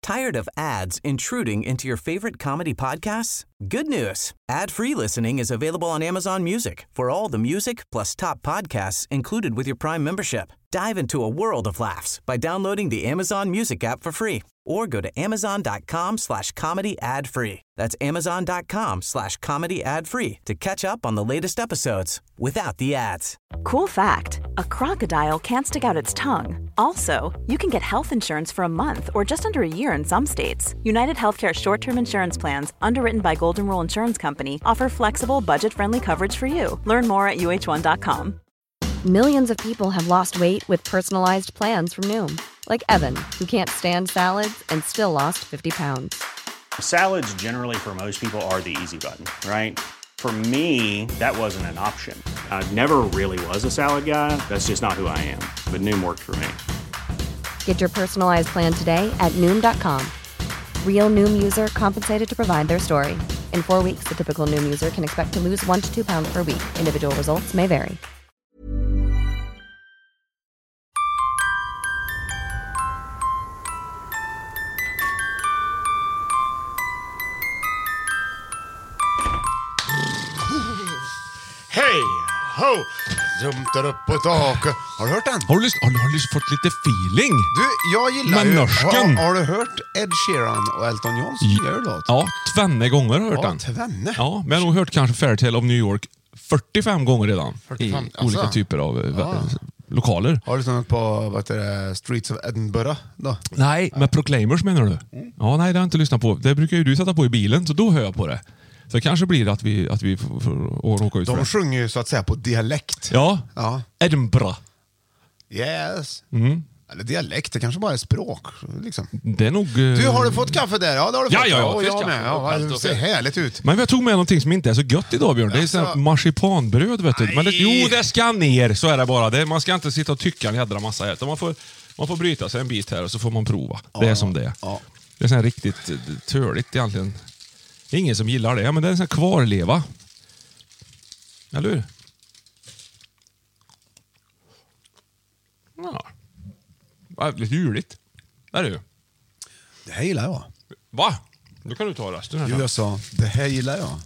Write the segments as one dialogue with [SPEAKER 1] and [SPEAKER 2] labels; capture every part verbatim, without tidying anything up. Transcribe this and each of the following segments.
[SPEAKER 1] Tired of ads intruding into your favorite comedy podcasts? Good news. Ad-free listening is available on Amazon Music for all the music plus top podcasts included with your Prime membership. Dive into a world of laughs by downloading the Amazon Music app for free or go to amazon.com slash comedy ad free. That's amazon.com slash comedy ad free to catch up on the latest episodes without the ads.
[SPEAKER 2] Cool fact, a crocodile can't stick out its tongue. Also, you can get health insurance for a month or just under a year in some states. United Healthcare short-term insurance plans, underwritten by Golden Rule Insurance Company, offer flexible, budget-friendly coverage for you. Learn more at U H one dot com.
[SPEAKER 3] Millions of people have lost weight with personalized plans from Noom. Like Evan, who can't stand salads and still lost fifty pounds.
[SPEAKER 4] Salads generally for most people are the easy button, right? For me, that wasn't an option. I never really was a salad guy. That's just not who I am. But Noom worked for me.
[SPEAKER 3] Get your personalized plan today at Noom dot com. Real Noom user compensated to provide their story. In four weeks, the typical Noom user can expect to lose one to two pounds per week. Individual results may vary.
[SPEAKER 5] Hej, ho, jumtar upp på taket. Har du hört den?
[SPEAKER 6] Har du, lyst, har, du, har du fått lite feeling?
[SPEAKER 5] Du, jag gillar
[SPEAKER 6] Men
[SPEAKER 5] ju...
[SPEAKER 6] norsken.
[SPEAKER 5] Har, har du hört Ed Sheeran och Elton Johns nya låt?
[SPEAKER 6] Ja, tvenne gånger har jag hört
[SPEAKER 5] Ja,
[SPEAKER 6] den.
[SPEAKER 5] tvenne.
[SPEAKER 6] Ja, men jag har nog hört kanske Fairytale of New York fyrtiofem gånger redan.
[SPEAKER 5] fyrtiofem,
[SPEAKER 6] I
[SPEAKER 5] alltså.
[SPEAKER 6] olika typer av eh,
[SPEAKER 5] Ja.
[SPEAKER 6] lokaler.
[SPEAKER 5] Har du lyssnat på vad heter det, Streets of Edinburgh då?
[SPEAKER 6] Nej, med Proclaimers menar du? Ja, nej, det har jag inte lyssnat på. Det brukar ju du sätta på i bilen, så då hör jag på det. Så det kanske blir att vi, att vi får, får råka ut för
[SPEAKER 5] De
[SPEAKER 6] det.
[SPEAKER 5] sjunger ju så att säga på dialekt.
[SPEAKER 6] Ja,
[SPEAKER 5] Ja.
[SPEAKER 6] Edinburgh.
[SPEAKER 5] Yes.
[SPEAKER 6] Mm.
[SPEAKER 5] Eller dialekt, det kanske bara är språk. Liksom.
[SPEAKER 6] Det är nog...
[SPEAKER 5] Du, har du fått kaffe där? Ja, det har du
[SPEAKER 6] Ja,
[SPEAKER 5] fått.
[SPEAKER 6] ja, ja,
[SPEAKER 5] Och
[SPEAKER 6] fisk
[SPEAKER 5] jag
[SPEAKER 6] kaffe.
[SPEAKER 5] med. Ja, det ser härligt ut.
[SPEAKER 6] Men jag tog med någonting som inte är så gött idag, Björn. Det är sån här
[SPEAKER 5] Alltså-
[SPEAKER 6] marsipanbröd, vet du. Men det,
[SPEAKER 5] Nej.
[SPEAKER 6] jo, det ska ner, så är det bara. Det, man ska inte sitta och tycka en jädra massa här. Utan Man får, man får bryta sig en bit här och så får man prova. Det är som det är.
[SPEAKER 5] Ja.
[SPEAKER 6] Det är sån här riktigt eh, törligt egentligen. Det är ingen som gillar det, men det är en sån här kvarleva. Eller hur? Ja. Väldigt juligt. Det är det ju.
[SPEAKER 5] Det här gillar jag.
[SPEAKER 6] Va? Då kan du ta resten här.
[SPEAKER 5] Jo, jag sa, det här gillar jag.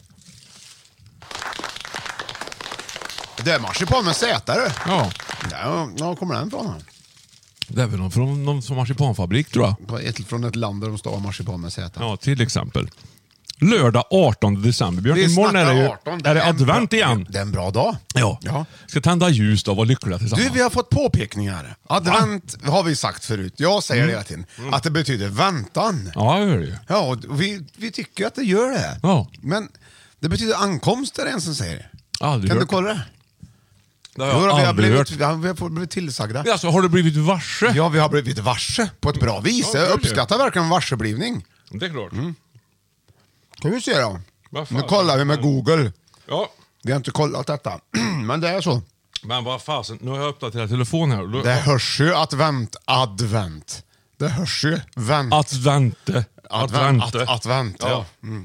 [SPEAKER 5] Det är marsipan med sätare.
[SPEAKER 6] Ja.
[SPEAKER 5] Ja, var kommer den ifrån?
[SPEAKER 6] Det är väl någon från någon som marsipanfabrik, tror jag.
[SPEAKER 5] Ett, från ett land där de stavar marsipan med sätare.
[SPEAKER 6] Ja, till exempel. Lördag artonde december. Björn,
[SPEAKER 5] Vi
[SPEAKER 6] imorgon är det ju
[SPEAKER 5] snackar arton.
[SPEAKER 6] är det
[SPEAKER 5] en
[SPEAKER 6] advent
[SPEAKER 5] bra,
[SPEAKER 6] igen.
[SPEAKER 5] Det är en bra dag.
[SPEAKER 6] Ja.
[SPEAKER 5] Ja.
[SPEAKER 6] Ska tända ljus då, vara lyckliga tillsammans.
[SPEAKER 5] Du, vi har fått påpekningar. Advent har vi sagt förut. Jag säger det hela tiden. Att det betyder väntan.
[SPEAKER 6] Ja, det gör det ju.
[SPEAKER 5] Ja, och vi, vi tycker att det gör det.
[SPEAKER 6] Ja.
[SPEAKER 5] Men det betyder ankomst, är det en som säger.
[SPEAKER 6] Aldrig
[SPEAKER 5] Kan
[SPEAKER 6] hört.
[SPEAKER 5] du kolla det?
[SPEAKER 6] Det har
[SPEAKER 5] Jo,
[SPEAKER 6] jag
[SPEAKER 5] då, vi, har
[SPEAKER 6] aldrig
[SPEAKER 5] blivit,
[SPEAKER 6] hört.
[SPEAKER 5] vi, har, vi har blivit tillsagda.
[SPEAKER 6] Alltså, har du blivit varse?
[SPEAKER 5] Ja, vi har blivit varse på ett bra vis.
[SPEAKER 6] Ja,
[SPEAKER 5] Jag
[SPEAKER 6] det är
[SPEAKER 5] uppskattar verkligen varseblivning.
[SPEAKER 6] Det är klart.
[SPEAKER 5] Kan vi se då?
[SPEAKER 6] Vad fan?
[SPEAKER 5] Nu kollar vi med Google.
[SPEAKER 6] Ja.
[SPEAKER 5] Vi har inte kollat detta. Men det är så.
[SPEAKER 6] Men vad fasen, nu har jag uppdaterat telefonen här. Då-
[SPEAKER 5] Det hörs ju advent, advent. Det hörs ju vänt.
[SPEAKER 6] Advente.
[SPEAKER 5] Advent.
[SPEAKER 6] Advente.
[SPEAKER 5] Att, advent, ja.
[SPEAKER 6] Ja.
[SPEAKER 5] Mm.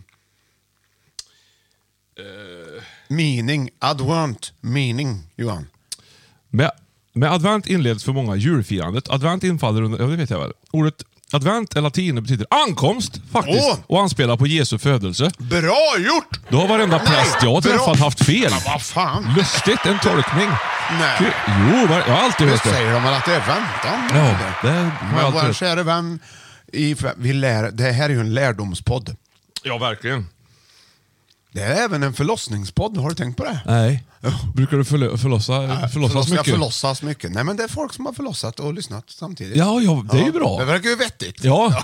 [SPEAKER 5] Meaning, advent, meaning, Johan.
[SPEAKER 6] Med, med advent inleds för många julfirandet. Advent infaller under... Ja, det vet jag väl. Ordet advent är latin och betyder ankomst, faktiskt.
[SPEAKER 5] Åh!
[SPEAKER 6] Och anspelar på Jesu födelse.
[SPEAKER 5] Bra gjort!
[SPEAKER 6] Då har varenda
[SPEAKER 5] Nej,
[SPEAKER 6] präst jag har
[SPEAKER 5] bra.
[SPEAKER 6] träffat haft fel.
[SPEAKER 5] Men vad fan?
[SPEAKER 6] Lustigt, en tolkning.
[SPEAKER 5] Nej.
[SPEAKER 6] Kul. Jo, jag har alltid
[SPEAKER 5] Nu
[SPEAKER 6] hört det.
[SPEAKER 5] säger de väl att det är väntan.
[SPEAKER 6] Ja, det har jag
[SPEAKER 5] Men
[SPEAKER 6] alltid
[SPEAKER 5] vår
[SPEAKER 6] hört.
[SPEAKER 5] kära vän, i, vi lär, det här är ju en lärdomspodd.
[SPEAKER 6] Ja, verkligen.
[SPEAKER 5] Det är även en förlossningspodd, har du tänkt på det?
[SPEAKER 6] Nej. Brukar du förlo- förlossa, förlossas
[SPEAKER 5] Förloss, jag
[SPEAKER 6] mycket?
[SPEAKER 5] förlossas mycket. Nej, men det är folk som har förlossat och lyssnat samtidigt.
[SPEAKER 6] Ja, ja, det är ju bra.
[SPEAKER 5] Det verkar ju vettigt.
[SPEAKER 6] Ja.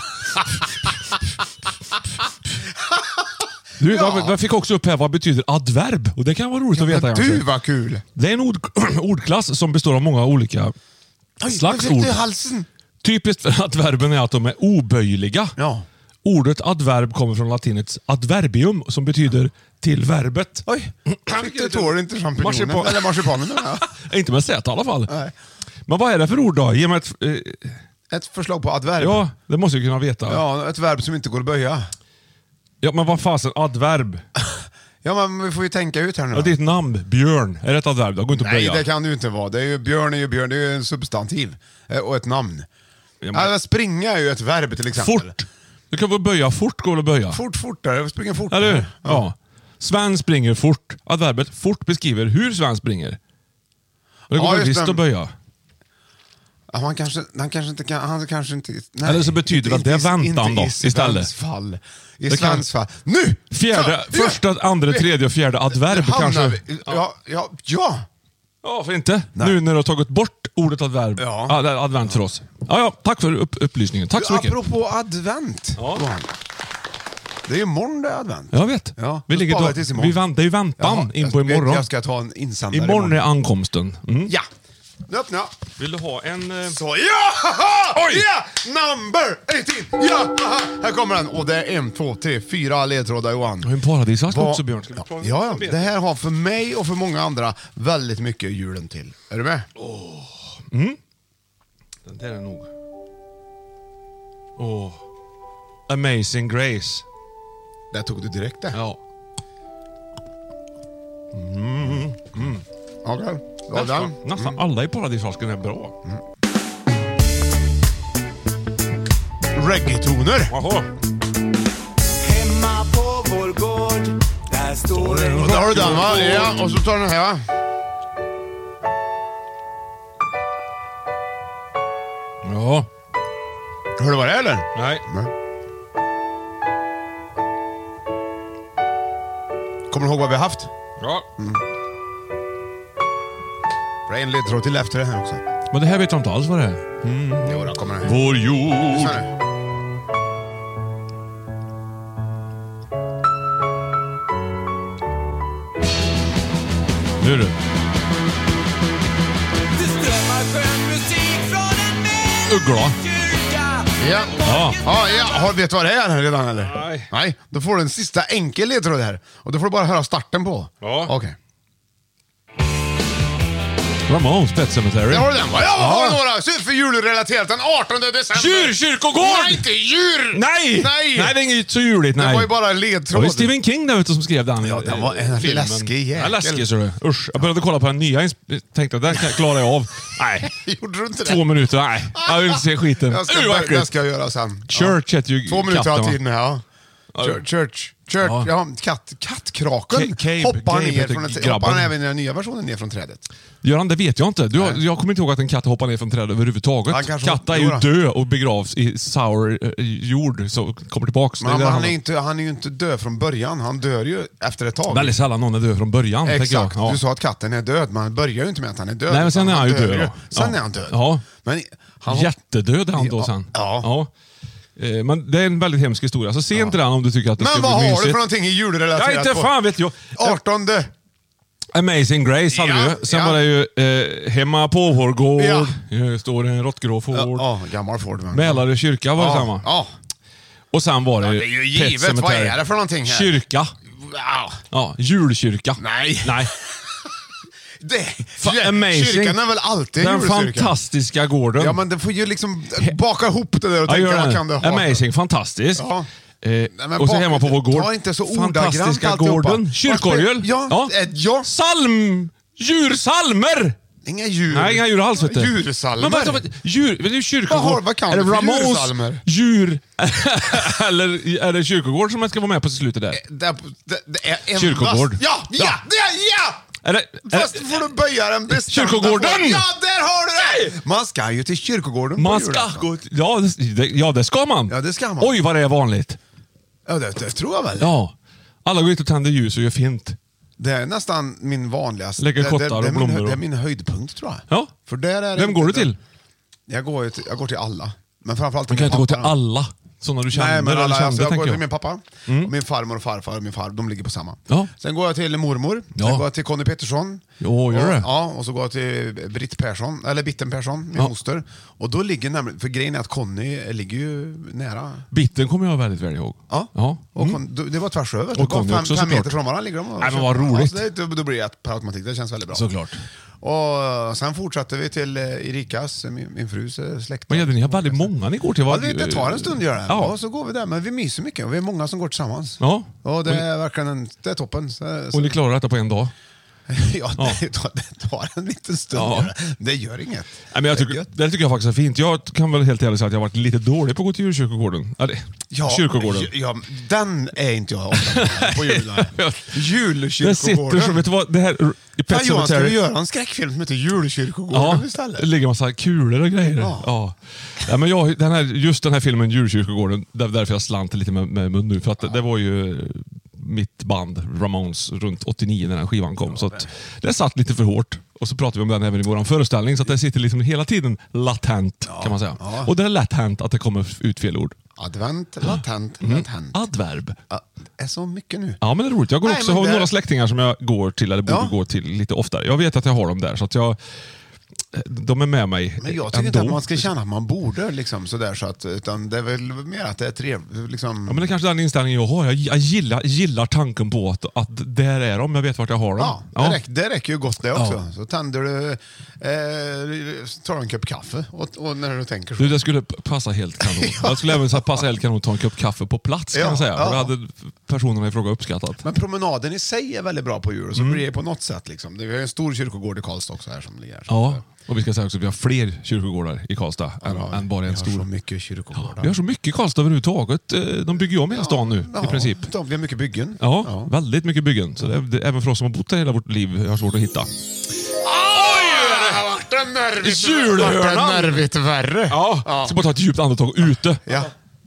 [SPEAKER 6] Du,
[SPEAKER 5] Ja.
[SPEAKER 6] jag, jag fick också upp här, vad betyder adverb? Och det kan vara roligt att veta.
[SPEAKER 5] Men
[SPEAKER 6] kanske.
[SPEAKER 5] du, vad kul!
[SPEAKER 6] Det är en ord, ordklass som består av många olika
[SPEAKER 5] Oj,
[SPEAKER 6] slags
[SPEAKER 5] nu fick
[SPEAKER 6] ord.
[SPEAKER 5] du i halsen.
[SPEAKER 6] Typiskt för adverben är att de är oböjliga.
[SPEAKER 5] Ja.
[SPEAKER 6] Ordet adverb kommer från latinets adverbium som betyder till verbet.
[SPEAKER 5] Oj, fick du tår inte champinjonen?
[SPEAKER 6] Marsipan.
[SPEAKER 5] Eller marsipanen nu, ja.
[SPEAKER 6] Inte med Z i alla fall.
[SPEAKER 5] Nej.
[SPEAKER 6] Men vad är det för ord då? Ge mig ett, eh,
[SPEAKER 5] Ett förslag på adverb.
[SPEAKER 6] ja, det måste jag kunna veta. Ja,
[SPEAKER 5] Ja, ett verb som inte går att böja.
[SPEAKER 6] men vad fasen, adverb?
[SPEAKER 5] Ja, men vi får ju tänka ut här nu.
[SPEAKER 6] Ja, ditt namn, Björn, är det ett adverb? Det går inte att
[SPEAKER 5] Nej,
[SPEAKER 6] böja.
[SPEAKER 5] det kan du inte vara. Det är ju, björn är ju björn, det är ju en substantiv. Eh, Och ett namn.
[SPEAKER 6] Ja, men-
[SPEAKER 5] Alltså, springa är ju ett verb till exempel.
[SPEAKER 6] Fort. Du kan väl böja fort, går att böja.
[SPEAKER 5] Fort, fortare, springer fortare.
[SPEAKER 6] Eller hur? Ja. ja. Sven springer fort. Adverbet fort beskriver hur Sven springer. Och det går ja, visst att böja.
[SPEAKER 5] Ja, han, kanske, han kanske inte kan... Han kanske inte, nej,
[SPEAKER 6] eller så betyder det att det är väntan då, istället.
[SPEAKER 5] Fall. I Svens fall. Nu!
[SPEAKER 6] Fjärde, så, första, ja, andra, tredje och fjärde adverb kanske.
[SPEAKER 5] Vi, ja, ja, ja.
[SPEAKER 6] Ja, för inte. Nej. Nu när du har tagit bort ordet adverb. Ja. Ad, advent för oss. Ja, ja, tack för upp, upplysningen. Tack så mycket.
[SPEAKER 5] Apropå advent. Ja. Det är ju imorgon det är advent.
[SPEAKER 6] Jag vet.
[SPEAKER 5] Ja,
[SPEAKER 6] vi ligger då, vi väntar ju väntan Jaha, in på imorgon.
[SPEAKER 5] Jag ska ta en insändare.
[SPEAKER 6] Imorgon, imorgon är ankomsten. Mm.
[SPEAKER 5] Ja. Nu öppnar jag.
[SPEAKER 6] Vill du ha en...
[SPEAKER 5] Så, ja! Oj! Ja! Number arton! Ja! Aha. Här kommer den. Och det är en, två, tre, fyra ledtrådar, Johan.
[SPEAKER 6] Och en paradisask också, Björn.
[SPEAKER 5] Ja, ja, det här har för mig och för många andra väldigt mycket julen till. Är du med?
[SPEAKER 6] Oh. Mm. Den där är nog... Åh. Oh. Amazing Grace.
[SPEAKER 5] Där tog du direkt det.
[SPEAKER 6] Ja. Mm. Mm.
[SPEAKER 5] Okej. Okay.
[SPEAKER 6] Nästan, nästan mm. alla i paradisasken är bra.
[SPEAKER 5] Mm. Reggaetoner.
[SPEAKER 6] Jaha.
[SPEAKER 7] Hemma på vår gård, där står en...
[SPEAKER 5] Och där har du den, va? Ja, och så tar den här, va?
[SPEAKER 6] Ja.
[SPEAKER 5] Hör du vad det är, eller?
[SPEAKER 6] Nej. Nej.
[SPEAKER 5] Kommer du ihåg vad vi har haft?
[SPEAKER 6] Ja.
[SPEAKER 5] Mm. Det är en ledtråd till efter det här också.
[SPEAKER 6] Men det här vet jag inte alls vad det är.
[SPEAKER 5] Mm. Jo, då kommer det här.
[SPEAKER 6] Vår jord. Nu är det. Uggla.
[SPEAKER 5] Ja.
[SPEAKER 6] Ja.
[SPEAKER 5] Ja, ja. Vet du vad det är redan, eller?
[SPEAKER 6] Nej.
[SPEAKER 5] Nej. Då får du en sista enkel ledtråd här. Och då får du bara höra starten på.
[SPEAKER 6] Ja.
[SPEAKER 5] Okej. Okay.
[SPEAKER 6] Ramones Pet Cemetery.
[SPEAKER 5] Jag har den, va? Jag har ja. några superjulrelaterat den artonde december.
[SPEAKER 6] Djurkyrkogård!
[SPEAKER 5] Nej, inte djur!
[SPEAKER 6] Nej!
[SPEAKER 5] Nej!
[SPEAKER 6] Nej, det är inget så juligt, nej.
[SPEAKER 5] Det var ju bara en ledtråd.
[SPEAKER 6] Det var Stephen King där ute som skrev den.
[SPEAKER 5] Ja, den var en
[SPEAKER 6] filmen.
[SPEAKER 5] läskig jäkel.
[SPEAKER 6] Ja, läskig, så du. Usch, jag började kolla på den nya. Tänkte att den klarar jag av. Nej.
[SPEAKER 5] Gjorde du inte det?
[SPEAKER 6] Två minuter, nej. Jag vill inte se skiten.
[SPEAKER 5] Jag ska,
[SPEAKER 6] uh,
[SPEAKER 5] det ska jag göra sen.
[SPEAKER 6] Church heter ju
[SPEAKER 5] Två minuter
[SPEAKER 6] katten,
[SPEAKER 5] av tiden, ja. Church, church, church. Ja, ja katt, kattkraken
[SPEAKER 6] Cabe,
[SPEAKER 5] hoppar
[SPEAKER 6] Cabe
[SPEAKER 5] ner från ett, hoppar även i den nya versionen ner från trädet.
[SPEAKER 6] Gör han det vet jag inte. Du, jag kommer inte ihåg att en katt hoppar ner från trädet överhuvudtaget. Katta är ju död och begravs i sour uh, jord så kommer tillbaks.
[SPEAKER 5] Men han, han, är inte, han är ju inte död från början. Han dör ju efter ett tag.
[SPEAKER 6] Väldigt sällan någon är död från början.
[SPEAKER 5] Exakt,
[SPEAKER 6] jag. Ja.
[SPEAKER 5] Du sa att katten är död. Man börjar ju inte med att han är död.
[SPEAKER 6] Nej, men sen är han, han ju död.
[SPEAKER 5] Ju. Sen
[SPEAKER 6] ja.
[SPEAKER 5] är han död.
[SPEAKER 6] Ja.
[SPEAKER 5] Men han
[SPEAKER 6] jättedöd är han då sen.
[SPEAKER 5] Ja.
[SPEAKER 6] ja. Men det är en väldigt hemsk historia. Så se inte ja. den om du tycker att det
[SPEAKER 5] men
[SPEAKER 6] ska bli
[SPEAKER 5] mysigt. Men vad har du för någonting i julrelaterat?
[SPEAKER 6] Ja, inte fan vet jag.
[SPEAKER 5] artonde
[SPEAKER 6] Amazing Grace hade
[SPEAKER 5] ja,
[SPEAKER 6] vi. Sen
[SPEAKER 5] ja.
[SPEAKER 6] var det ju eh, Hemma på vår gård.
[SPEAKER 5] Ja.
[SPEAKER 6] Det står en råttgrå Ford.
[SPEAKER 5] Ja, ja, gammal Ford.
[SPEAKER 6] Mälarö kyrka var det
[SPEAKER 5] ja,
[SPEAKER 6] samma.
[SPEAKER 5] Ja.
[SPEAKER 6] Och sen var det,
[SPEAKER 5] ja, det är ju givet. Vad är det för någonting här?
[SPEAKER 6] Kyrka.
[SPEAKER 5] Wow.
[SPEAKER 6] Ja, julkyrka.
[SPEAKER 5] Nej.
[SPEAKER 6] Nej.
[SPEAKER 5] Det, amazing. Kyrkan är väl alltid
[SPEAKER 6] den fantastiska gården.
[SPEAKER 5] Ja, men den får ju liksom baka ihop det där och ja, tänka vad kan det ha.
[SPEAKER 6] Amazing, fantastisk. Ja. Eh, Nej, och så hemma på vår gård.
[SPEAKER 5] Ta inte så
[SPEAKER 6] fantastiska gården. Kyrkorgel.
[SPEAKER 5] Ja, ja. ja.
[SPEAKER 6] Salm. Djursalmer.
[SPEAKER 5] Inga djur.
[SPEAKER 6] Nej, inga djur alls vet du.
[SPEAKER 5] Djursalmer.
[SPEAKER 6] Men vad, djur, det är ju kyrkogård.
[SPEAKER 5] Vad, har, vad kan
[SPEAKER 6] är det
[SPEAKER 5] du för
[SPEAKER 6] Ramones
[SPEAKER 5] djursalmer?
[SPEAKER 6] Djur. Eller är det kyrkogård som man ska vara med på slutet där?
[SPEAKER 5] Det, det, det är endast...
[SPEAKER 6] Kyrkogård.
[SPEAKER 5] Ja, ja, ja, ja!
[SPEAKER 6] Är det, är
[SPEAKER 5] Fast får du böja den bestämda.
[SPEAKER 6] Kyrkogården!
[SPEAKER 5] Ja, där har du det! Man ska ju till kyrkogården.
[SPEAKER 6] Man ska gå till, ja, det, ja, det ska man.
[SPEAKER 5] Ja, det ska man.
[SPEAKER 6] Oj, vad det är vanligt.
[SPEAKER 5] Ja, det, det tror jag väl.
[SPEAKER 6] Ja. Alla går ut och tänder ljus och gör fint.
[SPEAKER 5] Det är nästan min vanligaste.
[SPEAKER 6] Lägger kottar
[SPEAKER 5] det, det,
[SPEAKER 6] och
[SPEAKER 5] det,
[SPEAKER 6] blommor.
[SPEAKER 5] min, det är min höjdpunkt, tror jag.
[SPEAKER 6] Ja.
[SPEAKER 5] För där är
[SPEAKER 6] Vem går du till?
[SPEAKER 5] Jag går till, jag går till alla. Men framförallt
[SPEAKER 6] man kan inte gå till alla. Sådana du känner.
[SPEAKER 5] Nej, men alla,
[SPEAKER 6] kände,
[SPEAKER 5] alltså, jag går till
[SPEAKER 6] jag.
[SPEAKER 5] min pappa, mm. och min farmor och farfar och min far, de ligger på samma.
[SPEAKER 6] Ja.
[SPEAKER 5] Sen går jag till mormor,
[SPEAKER 6] ja.
[SPEAKER 5] sen går jag till Conny Pettersson.
[SPEAKER 6] Jo, gör det.
[SPEAKER 5] Och, ja, och så går jag till Britt Persson, eller Bitten Persson, min ja. moster. Och då ligger nämligen, för grejen är att Conny ligger ju nära.
[SPEAKER 6] Bitten kommer jag väldigt väl ihåg.
[SPEAKER 5] Ja,
[SPEAKER 6] ja.
[SPEAKER 5] Och
[SPEAKER 6] mm.
[SPEAKER 5] Con, det var tvärs över.
[SPEAKER 6] Och Conny
[SPEAKER 5] fem,
[SPEAKER 6] också,
[SPEAKER 5] fem meter
[SPEAKER 6] såklart.
[SPEAKER 5] från varandra ligger de.
[SPEAKER 6] Nej, men vad roligt.
[SPEAKER 5] Ja, det, då blir det per automatik, det känns väldigt bra.
[SPEAKER 6] Såklart.
[SPEAKER 5] Och sen fortsatte vi till Erikas, min, min frus släkt.
[SPEAKER 6] Men ja, ni har väldigt många ni går till.
[SPEAKER 5] Ja, det, det tar en stund att göra det.
[SPEAKER 6] Ja.
[SPEAKER 5] Ja, så går vi där. Men vi myser mycket och vi är många som går tillsammans.
[SPEAKER 6] Ja.
[SPEAKER 5] Och det är verkligen en, det är toppen. Så,
[SPEAKER 6] och ni klarar detta på en dag?
[SPEAKER 5] Ja,
[SPEAKER 6] Ja.
[SPEAKER 5] det tar, det tar en liten stund.
[SPEAKER 6] Ja.
[SPEAKER 5] Det gör inget.
[SPEAKER 6] Nej, men jag tycker, det tycker jag faktiskt är fint. Jag kan väl helt ärligt säga att jag har varit lite dålig på att gå till djurkyrkogården. Ja, det,
[SPEAKER 5] Ja,
[SPEAKER 6] kyrkogården.
[SPEAKER 5] Ja, den är inte jag på julen.
[SPEAKER 6] Det
[SPEAKER 5] Julkyrkogården.
[SPEAKER 6] sitter som, vet du vad, det här i Pet
[SPEAKER 5] Fan, Johan, ska vi
[SPEAKER 6] Sematary.
[SPEAKER 5] göra en skräckfilm som heter Julkyrkogården
[SPEAKER 6] Ja,
[SPEAKER 5] istället?
[SPEAKER 6] det ligger en massa kulor och grejer. Ja.
[SPEAKER 5] Ja.
[SPEAKER 6] Ja, men jag, den här, just den här filmen Djurkyrkogården, där, därför jag slant lite med, med mun nu. För att det, det var ju mitt band Ramones runt åttionio när den skivan kom. Så att det satt lite för hårt. Och så pratade vi om den även i vår föreställning. Så att det sitter liksom hela tiden latent, kan man säga.
[SPEAKER 5] Ja.
[SPEAKER 6] Och det är lätt hänt att det kommer ut fel ord.
[SPEAKER 5] Advent, latent,
[SPEAKER 6] Mm.
[SPEAKER 5] latent.
[SPEAKER 6] Adverb.
[SPEAKER 5] Ja, det är så mycket nu.
[SPEAKER 6] Ja, men det är roligt. Jag går
[SPEAKER 5] Nej,
[SPEAKER 6] också,
[SPEAKER 5] men
[SPEAKER 6] har
[SPEAKER 5] det-
[SPEAKER 6] några släktingar som jag går till, eller borde
[SPEAKER 5] Ja.
[SPEAKER 6] gå till lite oftare. Jag vet att jag har dem där, så att jag, de är med mig.
[SPEAKER 5] Men jag tycker
[SPEAKER 6] ändå.
[SPEAKER 5] inte att man ska känna att man borde liksom sådär, så att, utan det är väl mer att det är trevligt. Liksom.
[SPEAKER 6] Ja, men det är kanske den inställningen jag har. Jag, jag gillar, gillar tanken på att, att där är de, jag vet vart jag har dem.
[SPEAKER 5] Ja, det, Räcker, det räcker ju gott det också.
[SPEAKER 6] Ja.
[SPEAKER 5] Så tänder du, eh, tar du en kopp kaffe och, och när du tänker så.
[SPEAKER 6] Du, det skulle passa helt kanon. Jag skulle även säga passa helt kanon att ta en kopp kaffe på plats, kan
[SPEAKER 5] Ja,
[SPEAKER 6] jag säga.
[SPEAKER 5] ja.
[SPEAKER 6] Det hade personerna i fråga uppskattat.
[SPEAKER 5] Men promenaden i sig är väldigt bra på jul, och så
[SPEAKER 6] Mm.
[SPEAKER 5] blir det på något sätt. Liksom. Det är en stor kyrkogård i Karlstad också här som ligger här.
[SPEAKER 6] Ja, och vi ska säga också att vi har fler kyrkogårdar i Karlstad än,
[SPEAKER 5] Ja,
[SPEAKER 6] än bara en
[SPEAKER 5] vi har
[SPEAKER 6] stor.
[SPEAKER 5] så mycket kyrkogårdar.
[SPEAKER 6] Vi har så mycket i Karlstad överhuvudtaget. Eh, De bygger ju om hela stan nu,
[SPEAKER 5] Ja,
[SPEAKER 6] i princip.
[SPEAKER 5] de- Vi har mycket byggen.
[SPEAKER 6] Ja, väldigt mycket byggen. Så det, det, även för oss som har bott där hela vårt liv har svårt att hitta.
[SPEAKER 5] Det har varit en nervigt,
[SPEAKER 6] Julhörnan!
[SPEAKER 5] varit en nervigt värre.
[SPEAKER 6] Ja,
[SPEAKER 5] Ja.
[SPEAKER 6] så bara ta ett djupt andetag ute.
[SPEAKER 5] Ja.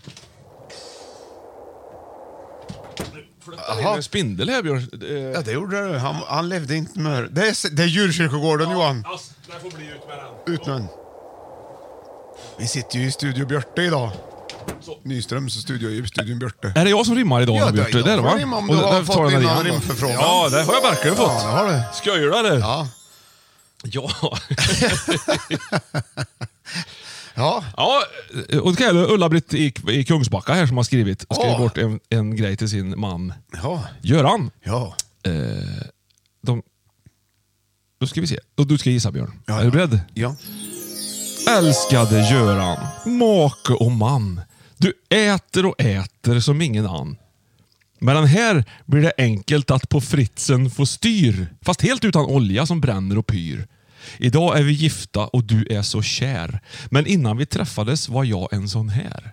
[SPEAKER 6] Jaha. En spindel här, Björn.
[SPEAKER 5] Ja, det gjorde du. Han, han levde inte med det. Är, det är djurkyrkogården, Johan.
[SPEAKER 6] Det får bli ut med den.
[SPEAKER 5] Ut med den. Vi sitter ju i Studio Björte idag. Nyströms studio i Studion Björte.
[SPEAKER 6] Är det jag som rimmar idag?
[SPEAKER 5] Ja,
[SPEAKER 6] Björte?
[SPEAKER 5] det-
[SPEAKER 6] Det är det,
[SPEAKER 5] jag får
[SPEAKER 6] va?
[SPEAKER 5] rimma om
[SPEAKER 6] Och
[SPEAKER 5] du har
[SPEAKER 6] där
[SPEAKER 5] fått
[SPEAKER 6] tar jag den
[SPEAKER 5] dina
[SPEAKER 6] igen.
[SPEAKER 5] rimförfrågan.
[SPEAKER 6] Ja, det har jag verkligen fått.
[SPEAKER 5] Ja, det har du.
[SPEAKER 6] Ska jag göra det?
[SPEAKER 5] Ja.
[SPEAKER 6] Ja.
[SPEAKER 5] Ja.
[SPEAKER 6] Ja, och det kan jag Ulla-Britt i, i Kungsbacka här som har skrivit, skrivit
[SPEAKER 5] Ja.
[SPEAKER 6] bort en, en grej till sin man
[SPEAKER 5] Ja.
[SPEAKER 6] Göran.
[SPEAKER 5] Ja.
[SPEAKER 6] Eh, de, då ska vi se. Och du ska gissa, Björn.
[SPEAKER 5] Ja,
[SPEAKER 6] är du beredd?
[SPEAKER 5] Ja.
[SPEAKER 6] Älskade Göran, make och man. Du äter och äter som ingen annan. Men den här blir det enkelt att på fritsen få styr. Fast helt utan olja som bränner och pyr. Idag är vi gifta och du är så kär. Men innan vi träffades var jag en sån här.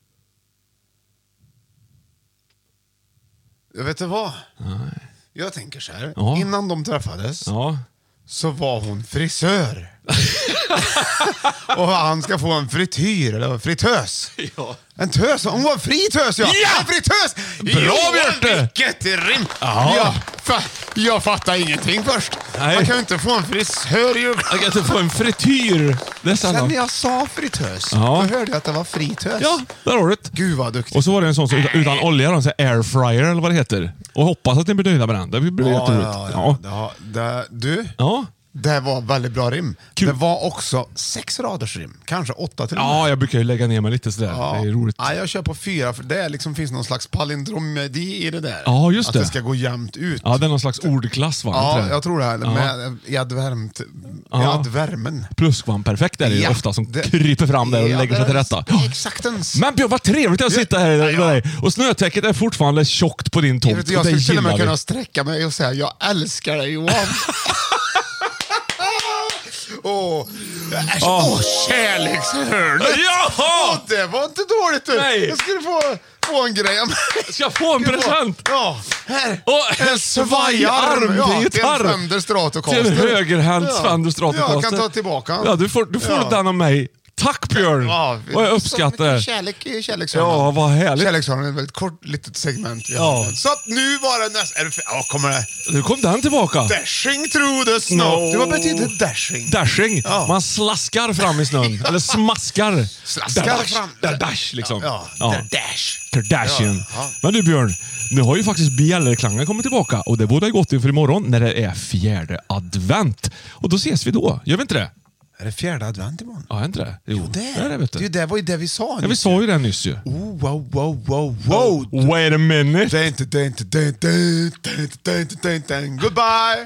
[SPEAKER 5] Jag vet du vad? Jag tänker så här.
[SPEAKER 6] Ja.
[SPEAKER 5] Innan de träffades
[SPEAKER 6] Ja.
[SPEAKER 5] så var hon frisör. Och han ska få en frityr, eller fritös.
[SPEAKER 6] Ja.
[SPEAKER 5] En tös, hon var fritös, ja!
[SPEAKER 6] Ja!
[SPEAKER 5] En fritös!
[SPEAKER 6] Bra,
[SPEAKER 5] Johan,
[SPEAKER 6] Björte!
[SPEAKER 5] vilket rim!
[SPEAKER 6] Ja.
[SPEAKER 5] Ja, fa- jag fattar ingenting först.
[SPEAKER 6] Nej.
[SPEAKER 5] Man kan ju inte få en frisör ju.
[SPEAKER 6] Jag kan inte få en frityr. Det är
[SPEAKER 5] Sen när
[SPEAKER 6] sällan.
[SPEAKER 5] jag sa fritös,
[SPEAKER 6] Ja.
[SPEAKER 5] då hörde jag att det var fritös.
[SPEAKER 6] Ja, där har du det.
[SPEAKER 5] Gud vad duktigt.
[SPEAKER 6] Och så var det en sån som utan, utan olja, då, en sån här airfryer eller vad det heter. Och hoppas att ni blir nöjda med den. Det blir
[SPEAKER 5] ja,
[SPEAKER 6] jätteroligt.
[SPEAKER 5] ja,
[SPEAKER 6] Ja.
[SPEAKER 5] ja. Ja, det, du,
[SPEAKER 6] Ja.
[SPEAKER 5] det var väldigt bra rim.
[SPEAKER 6] Kul.
[SPEAKER 5] Det var också sex raders rim. Kanske åtta till och med.
[SPEAKER 6] Ja, jag brukar ju lägga ner mig lite sådär.
[SPEAKER 5] Ja.
[SPEAKER 6] Det är roligt.
[SPEAKER 5] Ja, jag kör på fyra, för det liksom finns någon slags palindromedi i det där.
[SPEAKER 6] Ja, just
[SPEAKER 5] att
[SPEAKER 6] det.
[SPEAKER 5] det ska gå jämnt ut.
[SPEAKER 6] Ja, det är någon slags ordklass, va?
[SPEAKER 5] Ja,
[SPEAKER 6] Inte det?
[SPEAKER 5] jag tror det. Här,
[SPEAKER 6] Ja.
[SPEAKER 5] med, i advärmt, i
[SPEAKER 6] Ja.
[SPEAKER 5] advärmen.
[SPEAKER 6] Pluskvamperfekt är det ju
[SPEAKER 5] Ja,
[SPEAKER 6] ofta som
[SPEAKER 5] det-
[SPEAKER 6] kryper fram där och
[SPEAKER 5] Ja,
[SPEAKER 6] lägger sig till rätta.
[SPEAKER 5] det är Exaktens.
[SPEAKER 6] Men Björn, vad trevligt att sitta här med
[SPEAKER 5] Ja, ja.
[SPEAKER 6] dig. Och snötäcket är fortfarande tjockt på din
[SPEAKER 5] Jag,
[SPEAKER 6] tomt.
[SPEAKER 5] vet,
[SPEAKER 6] och
[SPEAKER 5] jag
[SPEAKER 6] det
[SPEAKER 5] skulle till och med
[SPEAKER 6] gillar vi.
[SPEAKER 5] kunna sträcka mig och säga jag älskar dig, Johan. Åh, oh, oh, kärlekshörnet!
[SPEAKER 6] Jaha!
[SPEAKER 5] Åh, det var inte dåligt du!
[SPEAKER 6] Nej.
[SPEAKER 5] Jag skulle få, få en grej.
[SPEAKER 6] Ska jag få en present?
[SPEAKER 5] Ja, här.
[SPEAKER 6] Och en svajarm
[SPEAKER 5] ja,
[SPEAKER 6] till
[SPEAKER 5] till
[SPEAKER 6] gitarr.
[SPEAKER 5] en Fender Stratocaster.
[SPEAKER 6] Till en högerhänt Fender Stratocaster.
[SPEAKER 5] Jag kan ta tillbaka den.
[SPEAKER 6] Ja, du får, du får
[SPEAKER 5] Ja.
[SPEAKER 6] den av mig. Tack Björn!
[SPEAKER 5] Ja,
[SPEAKER 6] och jag
[SPEAKER 5] så
[SPEAKER 6] uppskattar
[SPEAKER 5] mycket
[SPEAKER 6] det.
[SPEAKER 5] kärlek i kärlekshörnan.
[SPEAKER 6] Ja, vad härligt.
[SPEAKER 5] Kärlekshörnan är ett väldigt kort litet segment. vi
[SPEAKER 6] Ja.
[SPEAKER 5] har. Så att nu var det nästa... Ja, kommer det.
[SPEAKER 6] Nu kom den tillbaka.
[SPEAKER 5] Dashing through the snow.
[SPEAKER 6] No.
[SPEAKER 5] Vad betyder dashing?
[SPEAKER 6] Dashing.
[SPEAKER 5] Ja.
[SPEAKER 6] Man slaskar fram i snön. Eller smaskar.
[SPEAKER 5] Slaskar
[SPEAKER 6] dash,
[SPEAKER 5] fram.
[SPEAKER 6] Da dash liksom.
[SPEAKER 5] Ja,
[SPEAKER 6] Ja.
[SPEAKER 5] the dash.
[SPEAKER 6] Kardashian.
[SPEAKER 5] Ja, ja.
[SPEAKER 6] Men du Björn, nu har ju faktiskt bjällerklangen kommit tillbaka och det borde ha gått inför imorgon när det är fjärde advent. Och då ses vi då, gör vi inte det?
[SPEAKER 5] Är det fjärde advent imorgon?
[SPEAKER 6] Ja, är inte det? Jo,
[SPEAKER 5] Det,
[SPEAKER 6] är det, vet
[SPEAKER 5] det,
[SPEAKER 6] du.
[SPEAKER 5] det var ju det vi sa
[SPEAKER 6] Ja, vi
[SPEAKER 5] nyss.
[SPEAKER 6] sa ju det nyss ju.
[SPEAKER 5] Oh, wow, wow, wow, wow.
[SPEAKER 6] Wait a minute.
[SPEAKER 5] Det är inte, det är inte, det är inte, det är inte, det är inte, det är inte, det är inte, det är inte. Goodbye!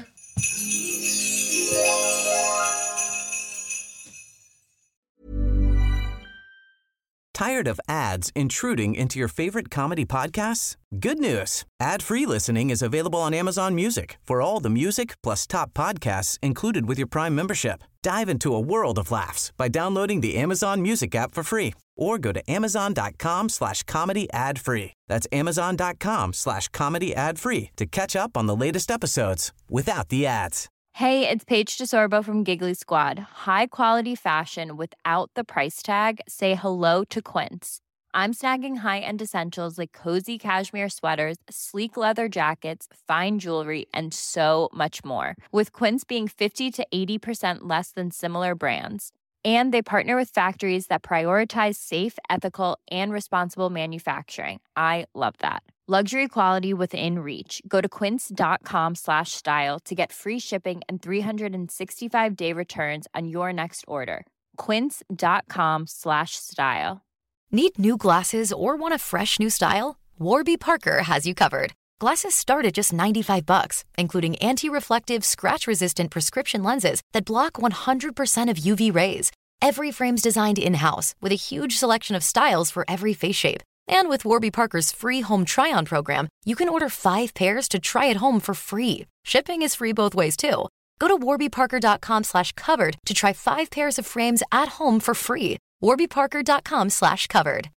[SPEAKER 1] Tired of ads intruding into your favorite comedy podcasts? Good news. Ad-free listening is available on Amazon Music for all the music plus top podcasts included with your Prime membership. Dive into a world of laughs by downloading the Amazon Music app for free or go to amazon.com slash comedy ad free. That's amazon.com slash comedy ad free to catch up on the latest episodes without the ads.
[SPEAKER 8] Hey, it's Paige DeSorbo from Giggly Squad. High quality fashion without the price tag. Say hello to Quince. I'm snagging high-end essentials like cozy cashmere sweaters, sleek leather jackets, fine jewelry, and so much more. With Quince being fifty to eighty percent less than similar brands. And they partner with factories that prioritize safe, ethical, and responsible manufacturing. I love that. Luxury quality within reach. Go to quince.com slash style to get free shipping and three sixty-five day returns on your next order. Quince.com slash style.
[SPEAKER 9] Need new glasses or want a fresh new style? Warby Parker has you covered. Glasses start at just ninety-five bucks, including anti-reflective, scratch-resistant prescription lenses that block one hundred percent of U V rays. Every frame's designed in-house with a huge selection of styles for every face shape. And with Warby Parker's free home try-on program, you can order five pairs to try at home for free. Shipping is free both ways, too. Go to warbyparker.com slash covered to try five pairs of frames at home for free. warbyparker.com slash covered.